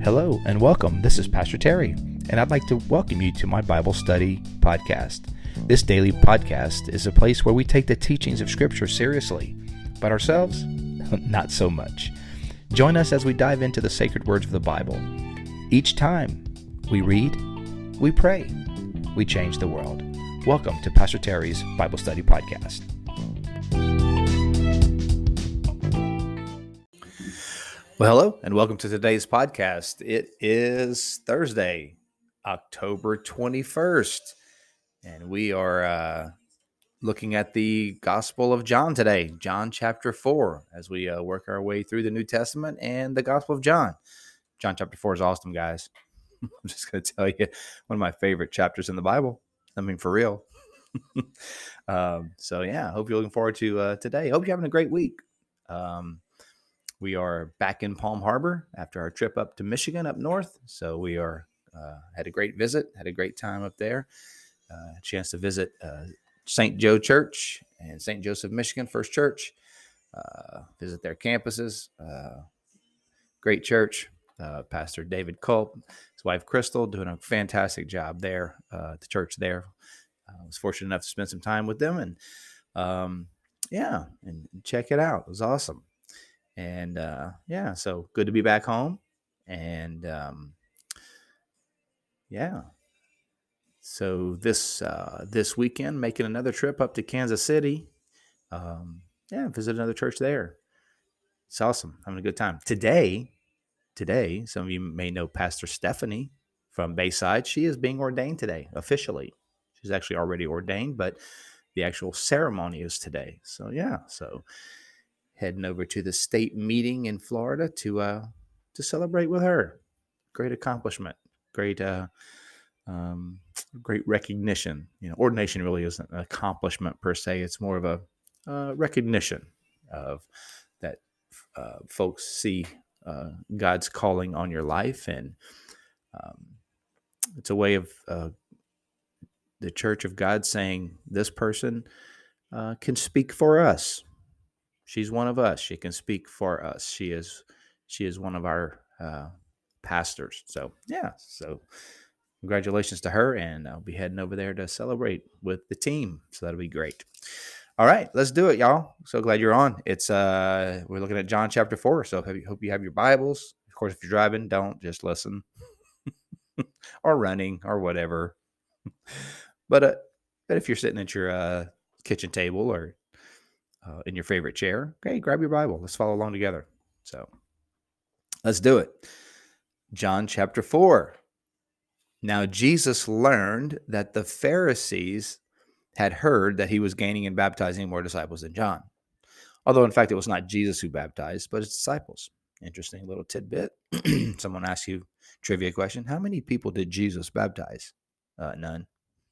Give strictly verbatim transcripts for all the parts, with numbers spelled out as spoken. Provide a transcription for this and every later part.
Hello and welcome. This is Pastor Terry, and I'd like to welcome you to my Bible study podcast. This daily podcast is a place where we take the teachings of Scripture seriously, but ourselves, not so much. Join us as we dive into the sacred words of the Bible. Each time we read, we pray, we change the world. Welcome to Pastor Terry's Bible Study Podcast. Well, hello, and welcome to today's podcast. It is Thursday, October twenty-first, and we are uh, looking at the Gospel of John today, John chapter four, as we uh, work our way through the New Testament and the Gospel of John. John chapter four is awesome, guys. I'm just going to tell you, one of my favorite chapters in the Bible. I mean, for real. um, so, yeah, I hope you're looking forward to uh, today. Hope you're having a great week. Um We are back in Palm Harbor after our trip up to Michigan, up north. So we are uh, had a great visit, had a great time up there. Uh, a chance to visit uh, Saint Joe Church and Saint Joseph, Michigan, First Church. Uh, visit their campuses. Uh, great church. Uh, Pastor David Culp, his wife Crystal, doing a fantastic job there uh, at the church there. Uh, I was fortunate enough to spend some time with them, and um, yeah, and check it out. It was awesome. And, uh, yeah, so good to be back home. And, um, yeah, so this, uh, this weekend, making another trip up to Kansas City. Um, yeah, visit another church there. It's awesome. Having a good time. Today, today, some of you may know Pastor Stephanie from Bayside. She is being ordained today, officially. She's actually already ordained, but the actual ceremony is today. So, yeah, so heading over to the state meeting in Florida to uh, to celebrate with her. Great accomplishment, great uh, um, great recognition. You know, ordination really isn't an accomplishment per se. It's more of a uh, recognition of that uh, folks see uh, God's calling on your life, and um, it's a way of uh, the Church of God saying this person uh, can speak for us. She's one of us. She can speak for us. She is she is one of our uh, pastors. So, yeah. So, congratulations to her. And I'll be heading over there to celebrate with the team. So, that'll be great. All right. Let's do it, y'all. So glad you're on. It's uh, we're looking at John chapter four. So, hope you, hope you have your Bibles. Of course, if you're driving, don't. Just listen. Or running or whatever. But, uh, but if you're sitting at your uh, kitchen table or Uh, in your favorite chair, okay, grab your Bible. Let's follow along together. So let's do it. John chapter four. Now Jesus learned that the Pharisees had heard that he was gaining and baptizing more disciples than John. Although, in fact, it was not Jesus who baptized, but his disciples. Interesting little tidbit. Someone asks you a trivia question. How many people did Jesus baptize? Uh, none.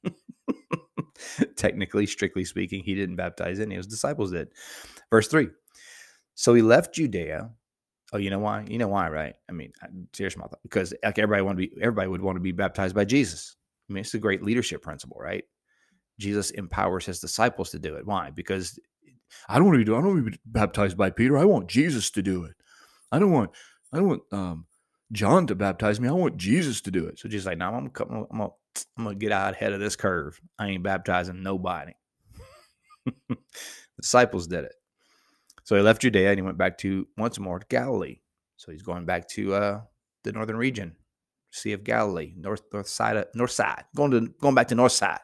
Technically, strictly speaking, he didn't baptize any. His disciples did. Verse three. So he left Judea. Oh, you know why? You know why, right? I mean, here's my thought. Because like everybody want to be, everybody would want to be baptized by Jesus. I mean, it's a great leadership principle, right? Jesus empowers his disciples to do it. Why? Because I don't want to be, I don't want to be baptized by Peter. I want Jesus to do it. I don't want, I don't want um, John to baptize me. I want Jesus to do it. So Jesus like, no, I'm gonna, I'm gonna, I'm gonna get out ahead of this curve. I ain't baptizing nobody. The disciples did it. So he left Judea and he went back to once more to Galilee. So he's going back to uh, the northern region, Sea of Galilee, north north side of, north side, going to going back to north side.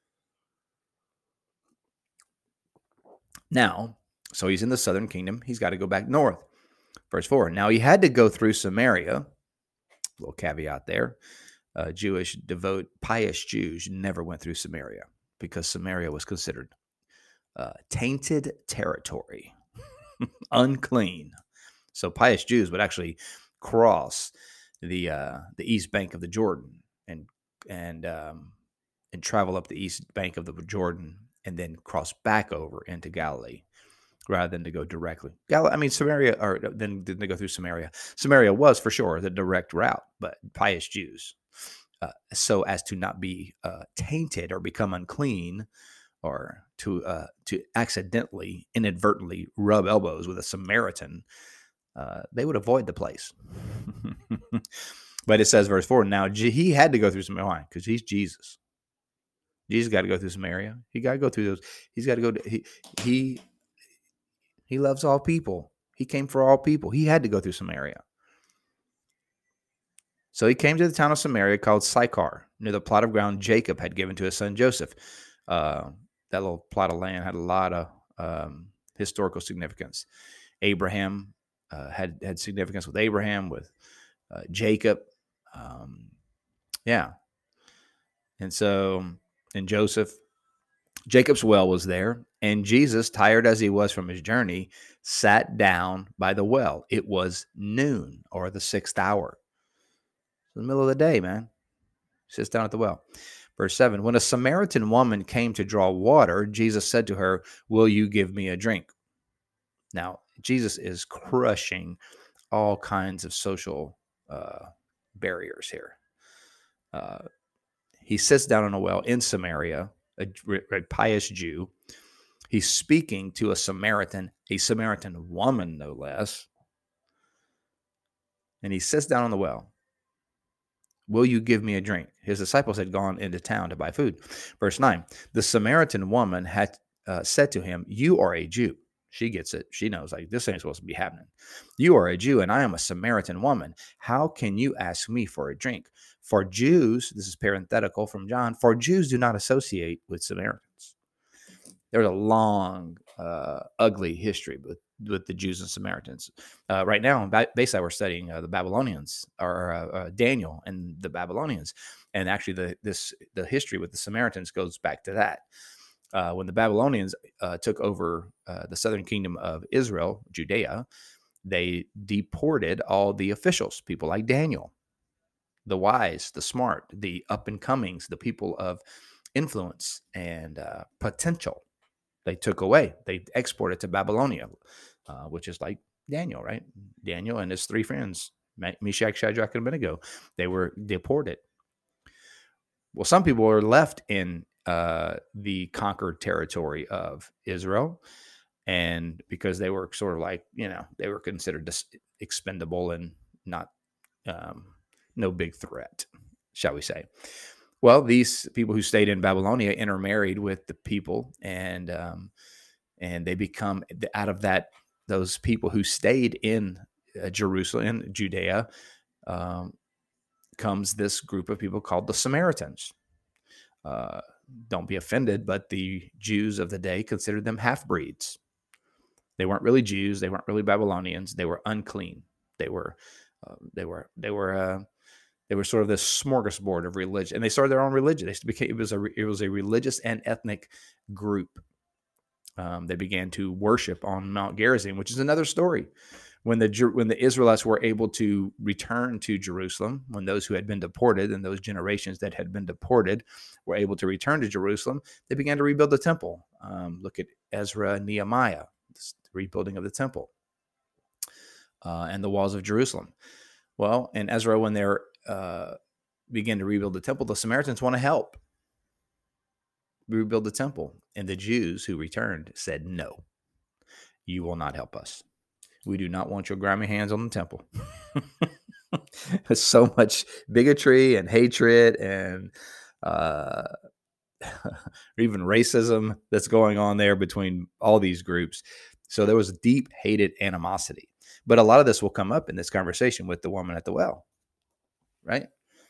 Now, so he's in the southern kingdom. He's got to go back north. Verse four. Now he had to go through Samaria. Little caveat there. Uh, Jewish, devout, pious Jews never went through Samaria because Samaria was considered uh, tainted territory, unclean. So pious Jews would actually cross the uh, the east bank of the Jordan and and um, and travel up the east bank of the Jordan and then cross back over into Galilee, rather than to go directly. Gal- I mean, Samaria, or then didn't they go through Samaria? Samaria was for sure the direct route, but pious Jews, uh, so as to not be uh, tainted or become unclean, or to uh, to accidentally, inadvertently rub elbows with a Samaritan, uh, they would avoid the place. But it says, verse four, now he had to go through Samaria because he's Jesus. Jesus got to go through Samaria. He got to go through those. He's got to go. To, he he he loves all people. He came for all people. He had to go through Samaria. So he came to the town of Samaria called Sychar, near the plot of ground Jacob had given to his son Joseph. Uh, that little plot of land had a lot of um, historical significance. Abraham uh, had had significance with Abraham, with uh, Jacob. Um, yeah. And so, and Joseph, Jacob's well was there, and Jesus, tired as he was from his journey, sat down by the well. It was noon, or the sixth hour. In the middle of the day, man. Sits down at the well. Verse seven, when a Samaritan woman came to draw water, Jesus said to her, will you give me a drink? Now, Jesus is crushing all kinds of social uh, barriers here. Uh, he sits down on a well in Samaria, a, a pious Jew. He's speaking to a Samaritan, a Samaritan woman, no less. And he sits down on the well. Will you give me a drink? His disciples had gone into town to buy food. Verse nine, the Samaritan woman had uh, said to him, you are a Jew. She gets it. She knows, like, this ain't supposed to be happening. You are a Jew, and I am a Samaritan woman. How can you ask me for a drink? For Jews, this is parenthetical from John, for Jews do not associate with Samaritans. There's a long, uh, ugly history with, with the Jews and Samaritans. Uh, right now, in Bayside, we're studying uh, the Babylonians, or uh, uh, Daniel and the Babylonians. And actually, the this the history with the Samaritans goes back to that. Uh, when the Babylonians uh, took over uh, the southern kingdom of Israel, Judea, they deported all the officials, people like Daniel, the wise, the smart, the up-and-comings, the people of influence and uh, potential. They took away. They exported to Babylonia, uh, which is like Daniel, right? Daniel and his three friends, Meshach, Shadrach, and Abednego, they were deported. Well, some people were left in uh, the conquered territory of Israel, and because they were sort of like, you know, they were considered expendable and not um, no big threat, shall we say. Well, these people who stayed in Babylonia intermarried with the people, and um, and they become, out of that, those people who stayed in uh, Jerusalem, in Judea, um, comes this group of people called the Samaritans. Uh, don't be offended, but the Jews of the day considered them half-breeds. They weren't really Jews. They weren't really Babylonians. They were unclean. They were, uh, they were, they were. Uh, They were sort of this smorgasbord of religion, and they started their own religion. They became, it was a it was a religious and ethnic group. Um, they began to worship on Mount Gerizim, which is another story. When the when the Israelites were able to return to Jerusalem, when those who had been deported and those generations that had been deported were able to return to Jerusalem, they began to rebuild the temple. Um, look at Ezra and Nehemiah, the rebuilding of the temple uh, and the walls of Jerusalem. Well, in Ezra, when they're Uh, begin to rebuild the temple, the Samaritans want to help rebuild the temple. And the Jews who returned said, no, you will not help us. We do not want your grimy hands on the temple. There's so much bigotry and hatred and uh, even racism that's going on there between all these groups. So there was deep-hated animosity. But a lot of this will come up in this conversation with the woman at the well. Right?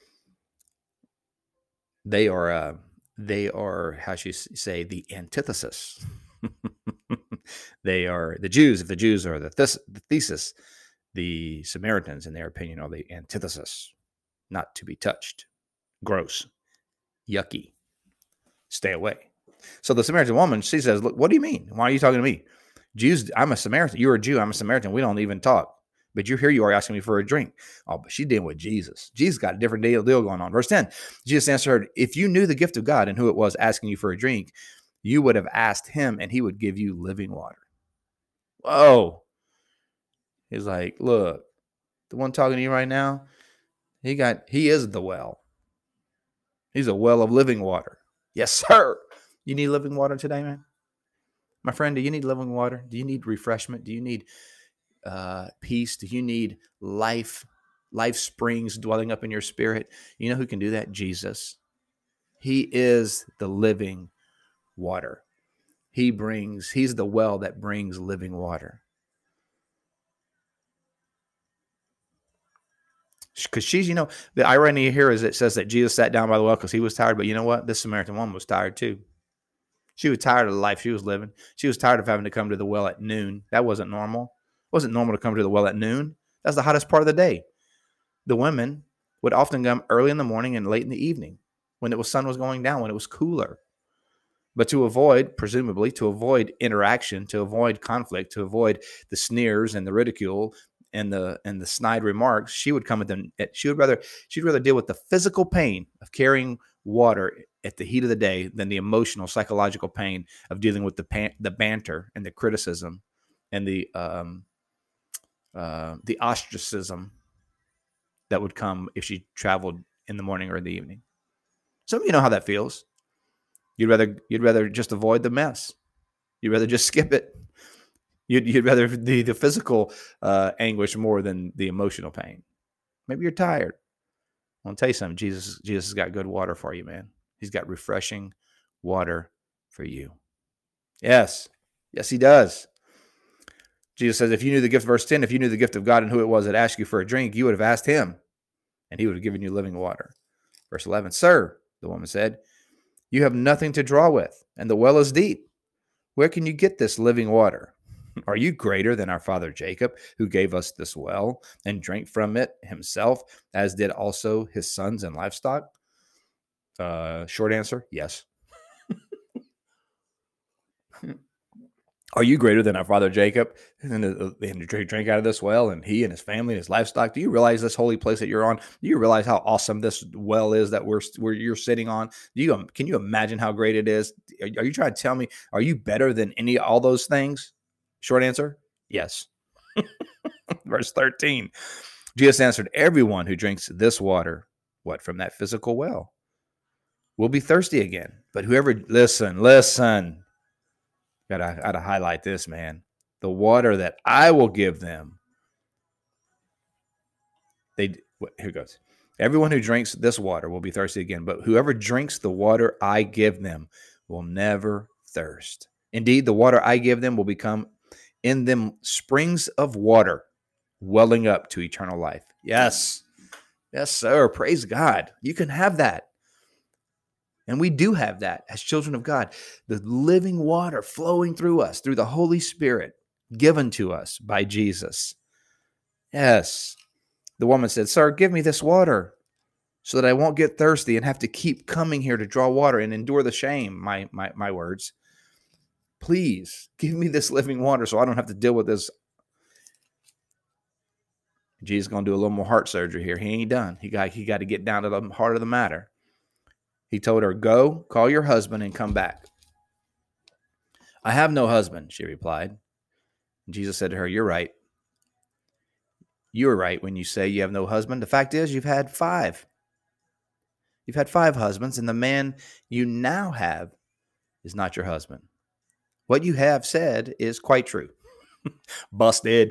They are, uh, they are, how should you say, the antithesis. They are the Jews. If the Jews are the, thes- the thesis, the Samaritans, in their opinion, are the antithesis. Not to be touched. Gross. Yucky. Stay away. So the Samaritan woman, she says, look, what do you mean? Why are you talking to me? Jews, I'm a Samaritan. You're a Jew. I'm a Samaritan. We don't even talk. But you here you are asking me for a drink. Oh, but she's dealing with Jesus. Jesus got a different deal, deal going on. Verse ten, Jesus answered her, if you knew the gift of God and who it was asking you for a drink, you would have asked him and he would give you living water. Whoa. He's like, look, the one talking to you right now, he got, he is the well. He's a well of living water. Yes, sir. You need living water today, man? My friend, do you need living water? Do you need refreshment? Do you need uh, peace? Do you need life, life springs dwelling up in your spirit? You know who can do that? Jesus. He is the living water. He brings, he's the well that brings living water. Because she's, you know, the irony here is it says that Jesus sat down by the well because he was tired. But you know what? This Samaritan woman was tired too. She was tired of the life she was living. She was tired of having to come to the well at noon. That wasn't normal. It wasn't normal to come to the well at noon. That's the hottest part of the day. The women would often come early in the morning and late in the evening when the sun was going down, when it was cooler. But to avoid, presumably, to avoid interaction, to avoid conflict, to avoid the sneers and the ridicule and the and the snide remarks, she would come at them. She would rather she'd rather deal with the physical pain of carrying water at the heat of the day than the emotional, psychological pain of dealing with the pan, the banter and the criticism and the um, uh, the ostracism that would come if she traveled in the morning or in the evening. Some of you know how that feels. You'd rather you'd rather just avoid the mess. You'd rather just skip it. You'd, you'd rather the, the physical uh, anguish more than the emotional pain. Maybe you're tired. I want to tell you something. Jesus, Jesus has got good water for you, man. He's got refreshing water for you. Yes. Yes, he does. Jesus says, if you knew the gift, verse ten, if you knew the gift of God and who it was that asked you for a drink, you would have asked him, and he would have given you living water. Verse eleven, sir, the woman said, you have nothing to draw with, and the well is deep. Where can you get this living water? Are you greater than our father Jacob, who gave us this well and drank from it himself, as did also his sons and livestock? Uh, short answer, yes. Are you greater than our father Jacob, and, and drank out of this well, and he and his family and his livestock? Do you realize this holy place that you're on? Do you realize how awesome this well is that we're where you're sitting on? Do you can you imagine how great it is? Are, are you trying to tell me, are you better than any all those things? Short answer, yes. Verse thirteen, Jesus answered, everyone who drinks this water, what, from that physical well, will be thirsty again. But whoever, listen, listen. Gotta, gotta highlight this, man. The water that I will give them. They here goes. Everyone who drinks this water will be thirsty again, but whoever drinks the water I give them will never thirst. Indeed, the water I give them will become in them springs of water, welling up to eternal life. Yes. Yes, sir. Praise God. You can have that. And we do have that as children of God, the living water flowing through us, through the Holy Spirit given to us by Jesus. Yes. The woman said, sir, give me this water so that I won't get thirsty and have to keep coming here to draw water and endure the shame, my, my, my words. Please give me this living water so I don't have to deal with this. Jesus is going to do a little more heart surgery here. He ain't done. He got, he got to get down to the heart of the matter. He told her, go, call your husband and come back. I have no husband, she replied. Jesus said to her, you're right. You're right when you say you have no husband. The fact is, you've had five. You've had five husbands, and the man you now have is not your husband. What you have said is quite true. Busted.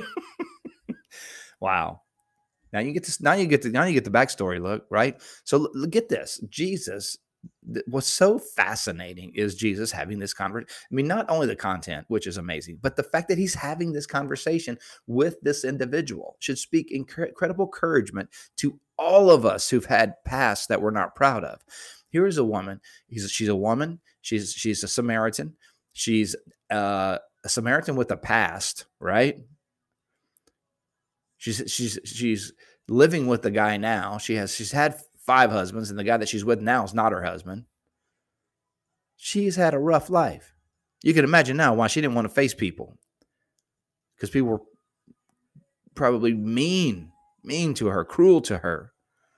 Wow. Now you get this. Now you get the. Now you get the backstory. Look, right. So look, get this. Jesus. What's so fascinating is Jesus having this conversation. I mean, not only the content, which is amazing, but the fact that he's having this conversation with this individual should speak incredible encouragement to all of us who've had pasts that we're not proud of. Here is a woman. He's, she's a woman. She's she's a Samaritan. She's uh, a Samaritan with a past, right? She's she's she's living with the guy now. She has she's had five husbands, and the guy that she's with now is not her husband. She's had a rough life. You can imagine now why she didn't want to face people, because people were probably mean, mean to her, cruel to her.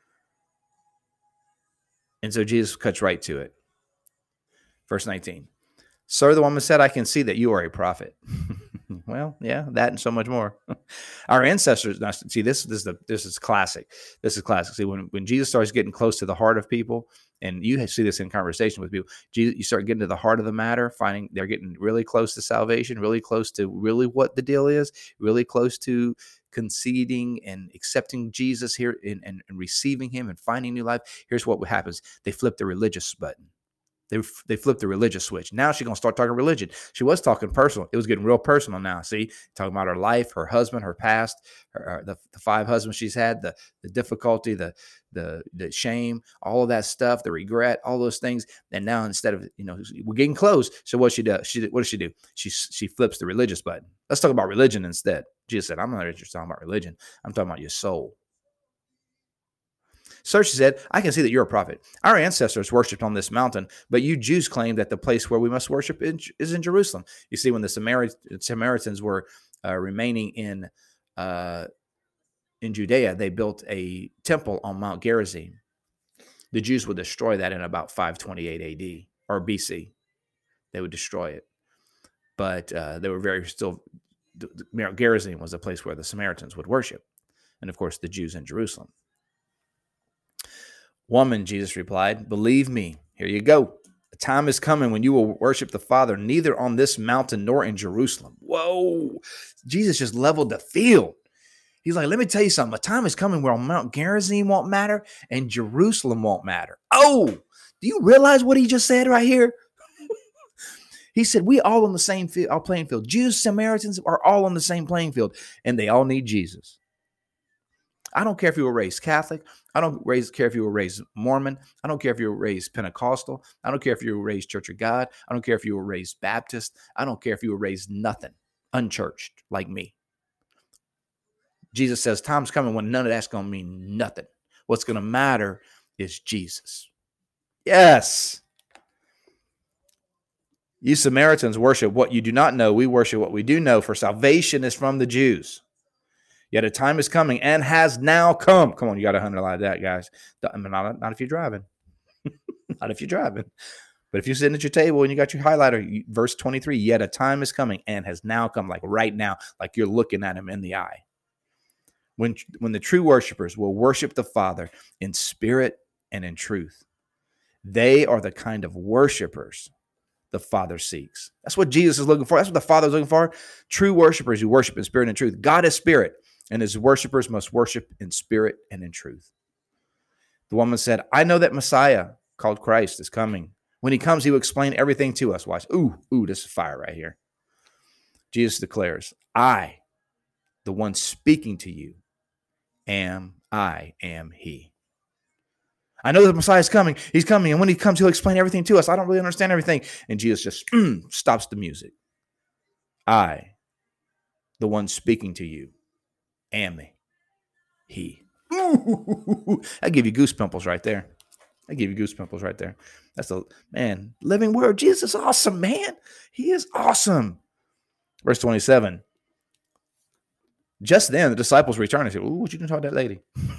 And so Jesus cuts right to it. Verse nineteen. Sir, the woman said, I can see that you are a prophet. Well, yeah, that and so much more. Our ancestors, now, see, this, this is the, this is classic. This is classic. See, when, when Jesus starts getting close to the heart of people, and you see this in conversation with people, Jesus, you start getting to the heart of the matter, finding they're getting really close to salvation, really close to really what the deal is, really close to conceding and accepting Jesus here and, and, and receiving him and finding new life. Here's what happens. They flip the religious button. They they flipped the religious switch. Now she's going to start talking religion. She was talking personal. It was getting real personal now. See, talking about her life, her husband, her past, her, the, the five husbands she's had, the the difficulty, the the the shame, all of that stuff, the regret, all those things. And now instead of, you know, we're getting close. So what she does? She what does she do? She she flips the religious button. Let's talk about religion instead. Jesus said, "I'm not interested in talking about religion. I'm talking about your soul." Sir, she said, "I can see that you're a prophet. Our ancestors worshipped on this mountain, but you Jews claim that the place where we must worship is in Jerusalem." You see, when the Samaritans were uh, remaining in uh, in Judea, they built a temple on Mount Gerizim. The Jews would destroy that in about five twenty-eight A D or B C. They would destroy it, but uh, they were very still. Mount Gerizim was a place where the Samaritans would worship, and of course, the Jews in Jerusalem. "Woman," Jesus replied, "believe me, here you go. The time is coming when you will worship the Father neither on this mountain nor in Jerusalem." Whoa. Jesus just leveled the field. He's like, let me tell you something. A time is coming where Mount Gerizim won't matter and Jerusalem won't matter. Oh, do you realize what he just said right here? He said, we all on the same field, our playing field. Jews, Samaritans are all on the same playing field, and they all need Jesus. I don't care if you were raised Catholic. I don't raise, care if you were raised Mormon. I don't care if you were raised Pentecostal. I don't care if you were raised Church of God. I don't care if you were raised Baptist. I don't care if you were raised nothing, unchurched like me. Jesus says time's coming when none of that's going to mean nothing. What's going to matter is Jesus. Yes. You Samaritans worship what you do not know. We worship what we do know, for salvation is from the Jews. Yet a time is coming and has now come. Come on, you got to underline that, guys. Not, not if you're driving. Not if you're driving. But if you're sitting at your table and you got your highlighter, verse twenty-three, yet a time is coming and has now come, like right now, like you're looking at him in the eye. When, when the true worshipers will worship the Father in spirit and in truth. They are the kind of worshipers the Father seeks. That's what Jesus is looking for. That's what the Father is looking for. True worshipers who worship in spirit and truth. God is spirit, and his worshipers must worship in spirit and in truth. The woman said, I know that Messiah, called Christ, is coming. When he comes, he will explain everything to us. Watch. Ooh, ooh, this is fire right here. Jesus declares, I, the one speaking to you, am, I am he. I know the Messiah is coming. He's coming. And when he comes, he'll explain everything to us. I don't really understand everything. And Jesus just mm, stops the music. I, the one speaking to you, am he. Ooh, I give you goosepimples right there. I give you goosepimples right there. That's the, man, living word. Jesus is awesome, man. He is awesome. Verse twenty-seven. Just then, the disciples returned and said, ooh, what you gonna talk to that lady?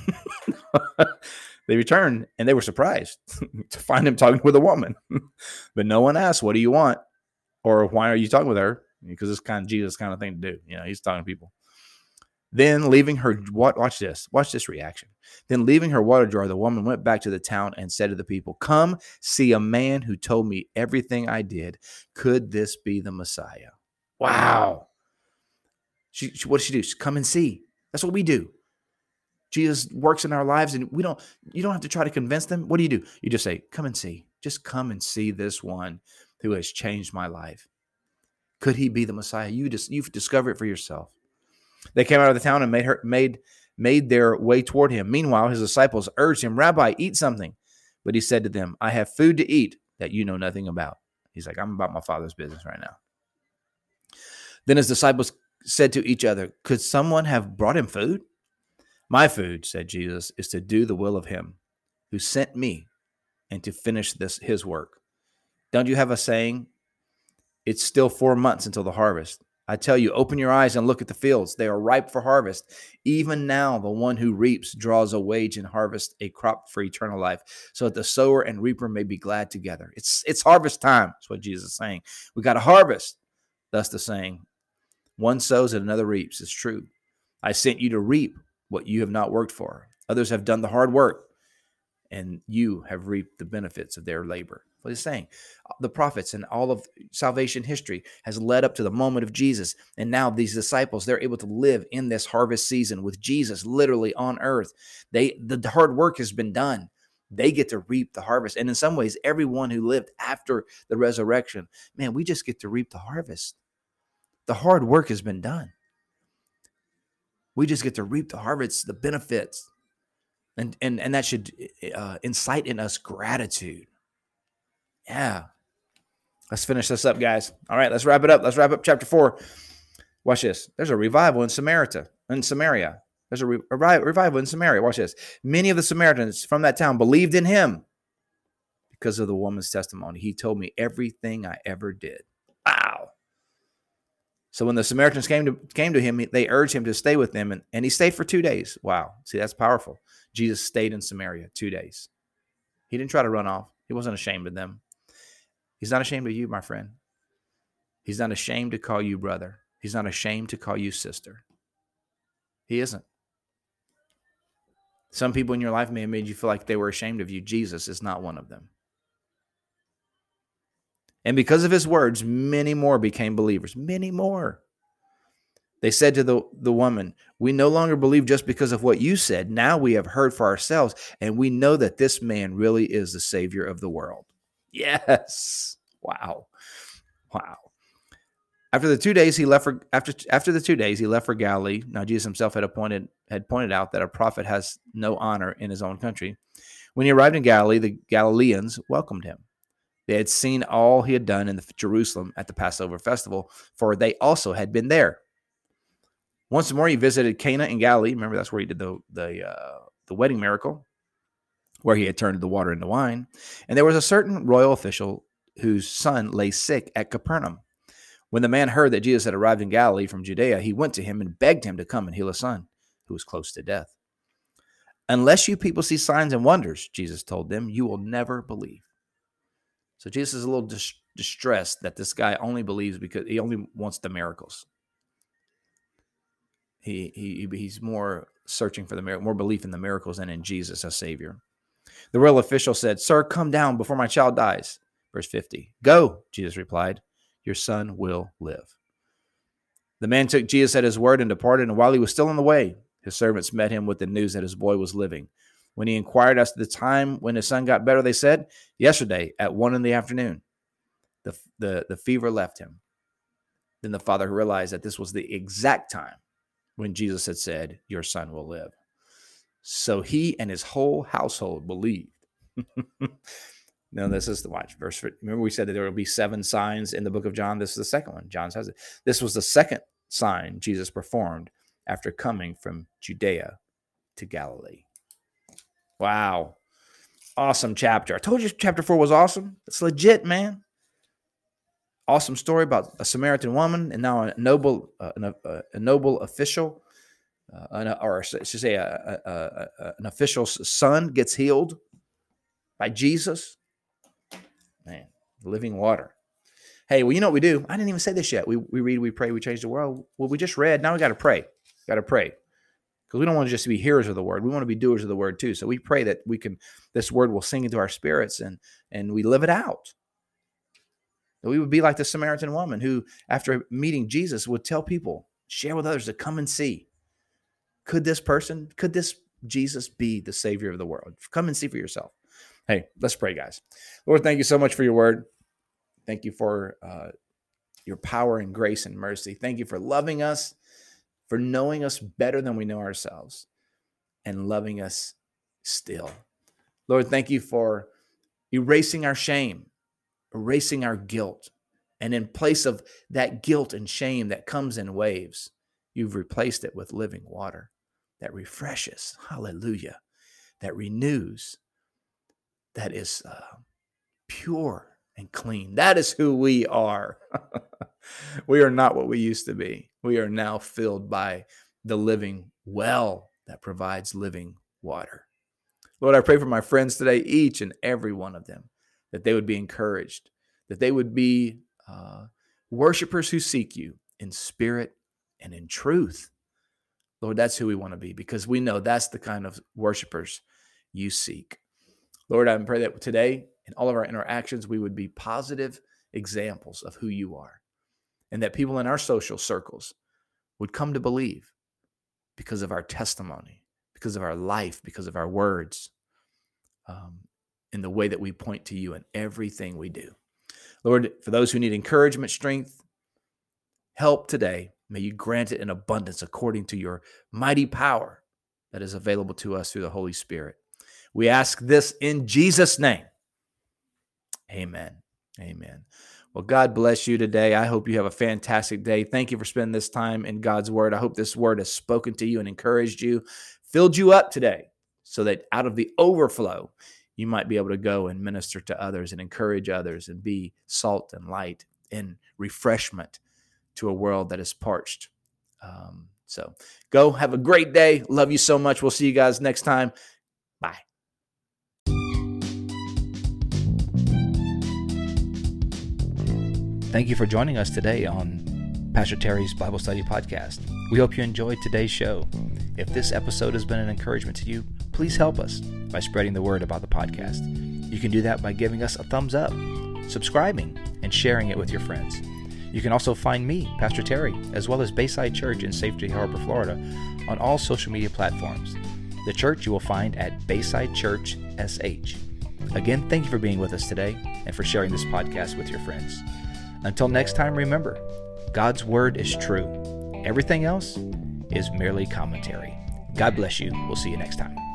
They returned and they were surprised to find him talking with a woman. But no one asked, what do you want? Or why are you talking with her? Because it's kind of Jesus kind of thing to do. You know, he's talking to people. Then leaving her, watch this, watch this reaction. Then leaving her water jar, the woman went back to the town and said to the people, come see a man who told me everything I did. Could this be the Messiah? Wow. She, she, what did she do? She, come and see. That's what we do. Jesus works in our lives, and we don't, you don't have to try to convince them. What do you do? You just say, come and see. Just come and see this one who has changed my life. Could he be the Messiah? You just, you've discovered it for yourself. They came out of the town and made her made made their way toward him. Meanwhile, his disciples urged him, Rabbi, eat something. But he said to them, I have food to eat that you know nothing about. He's like, I'm about my Father's business right now. Then his disciples said to each other, could someone have brought him food? My food, said Jesus, is to do the will of him who sent me and to finish this his work. Don't you have a saying? It's still four months until the harvest. I tell you, open your eyes and look at the fields. They are ripe for harvest. Even now, the one who reaps draws a wage and harvests a crop for eternal life, so that the sower and reaper may be glad together. It's, it's harvest time. That's what Jesus is saying. We got to harvest. Thus the saying, One sows and another reaps. It's true. I sent you to reap what you have not worked for. Others have done the hard work, and you have reaped the benefits of their labor. What he's saying, the prophets and all of salvation history has led up to the moment of Jesus. And now these disciples, they're able to live in this harvest season with Jesus literally on earth. They, the hard work has been done. They get to reap the harvest. And in some ways, everyone who lived after the resurrection, man, we just get to reap the harvest. The hard work has been done. We just get to reap the harvest, the benefits. And, and, and that should uh, incite in us gratitude. Yeah. Let's finish this up, guys. All right, let's wrap it up. Let's wrap up chapter four. Watch this. There's a revival in Samaria. In Samaria. There's a, re- a revival in Samaria. Watch this. Many of the Samaritans from that town believed in him because of the woman's testimony. He told me everything I ever did. Wow. So when the Samaritans came to came to him, they urged him to stay with them, and, and he stayed for two days. Wow. See, that's powerful. Jesus stayed in Samaria two days. He didn't try to run off. He wasn't ashamed of them. He's not ashamed of you, my friend. He's not ashamed to call you brother. He's not ashamed to call you sister. He isn't. Some people in your life may have made you feel like they were ashamed of you. Jesus is not one of them. And because of his words, many more became believers. Many more. They said to the, the woman, we no longer believe just because of what you said. Now we have heard for ourselves, and we know that this man really is the Savior of the world. Yes. Wow. Wow. After the two days he left for after after the two days he left for Galilee. Now Jesus himself had appointed had pointed out that a prophet has no honor in his own country. When he arrived in Galilee, the Galileans welcomed him. They had seen all he had done in the, Jerusalem at the Passover festival, for they also had been there. Once more he visited Cana in Galilee. Remember, that's where he did the the uh, the wedding miracle, where he had turned the water into wine. And there was a certain royal official whose son lay sick at Capernaum. When the man heard that Jesus had arrived in Galilee from Judea, he went to him and begged him to come and heal his son, who was close to death. Unless you people see signs and wonders, Jesus told them, you will never believe. So Jesus is a little dis- distressed that this guy only believes because he only wants the miracles. He, he He's more searching for the miracle, more belief in the miracles than in Jesus as Savior. The royal official said, sir, come down before my child dies. Verse fifty. Go, Jesus replied. Your son will live. The man took Jesus at his word and departed, and while he was still on the way, his servants met him with the news that his boy was living. When he inquired as to the time when his son got better, they said, yesterday at one in the afternoon. The, the, the fever left him. Then the father realized that this was the exact time when Jesus had said, your son will live. So he and his whole household believed. Now, this is the watch verse. Remember, we said that there will be seven signs in the book of John. This is the second one. John says it. This was the second sign Jesus performed after coming from Judea to Galilee. Wow. Awesome chapter. I told you chapter four was awesome. It's legit, man. Awesome story about a Samaritan woman and now a noble, uh, a, a noble official, uh, an, or I should say a, a, a, a, an official's son gets healed by Jesus. Man, living water. Hey, well, you know what we do? I didn't even say this yet. We we read, we pray, we change the world. Well, we just read. Now we got to pray. Got to pray. Because we don't want to just be hearers of the word. We want to be doers of the word too. So we pray that we can, this word will sing into our spirits and, and we live it out. That we would be like the Samaritan woman who, after meeting Jesus, would tell people, share with others to come and see. Could this person, could this Jesus be the Savior of the world? Come and see for yourself. Hey, let's pray, guys. Lord, thank you so much for your word. Thank you for uh, your power and grace and mercy. Thank you for loving us, for knowing us better than we know ourselves, and loving us still. Lord, thank you for erasing our shame, erasing our guilt. And in place of that guilt and shame that comes in waves, you've replaced it with living water that refreshes, hallelujah, that renews, that is uh, pure and clean. That is who we are. We are not what we used to be. We are now filled by the living well that provides living water. Lord, I pray for my friends today, each and every one of them, that they would be encouraged, that they would be uh, worshipers who seek you in spirit and in truth. Lord, that's who we want to be, because we know that's the kind of worshipers you seek. Lord, I pray that today in all of our interactions, we would be positive examples of who you are, and that people in our social circles would come to believe because of our testimony, because of our life, because of our words, um, in the way that we point to you in everything we do. Lord, for those who need encouragement, strength, help today, may you grant it in abundance according to your mighty power that is available to us through the Holy Spirit. We ask this in Jesus' name. Amen. Amen. Well, God bless you today. I hope you have a fantastic day. Thank you for spending this time in God's word. I hope this word has spoken to you and encouraged you, filled you up today, so that out of the overflow, you might be able to go and minister to others and encourage others and be salt and light and refreshment to a world that is parched. Um, so go have a great day. Love you so much. We'll see you guys next time. Bye. Thank you for joining us today on Pastor Terry's Bible Study Podcast. We hope you enjoyed today's show. If this episode has been an encouragement to you, please help us by spreading the word about the podcast. You can do that by giving us a thumbs up, subscribing, and sharing it with your friends. You can also find me, Pastor Terry, as well as Bayside Church in Safety Harbor, Florida, on all social media platforms. The church you will find at Bayside Church S H. Again, thank you for being with us today and for sharing this podcast with your friends. Until next time, remember, God's word is true. Everything else is merely commentary. God bless you. We'll see you next time.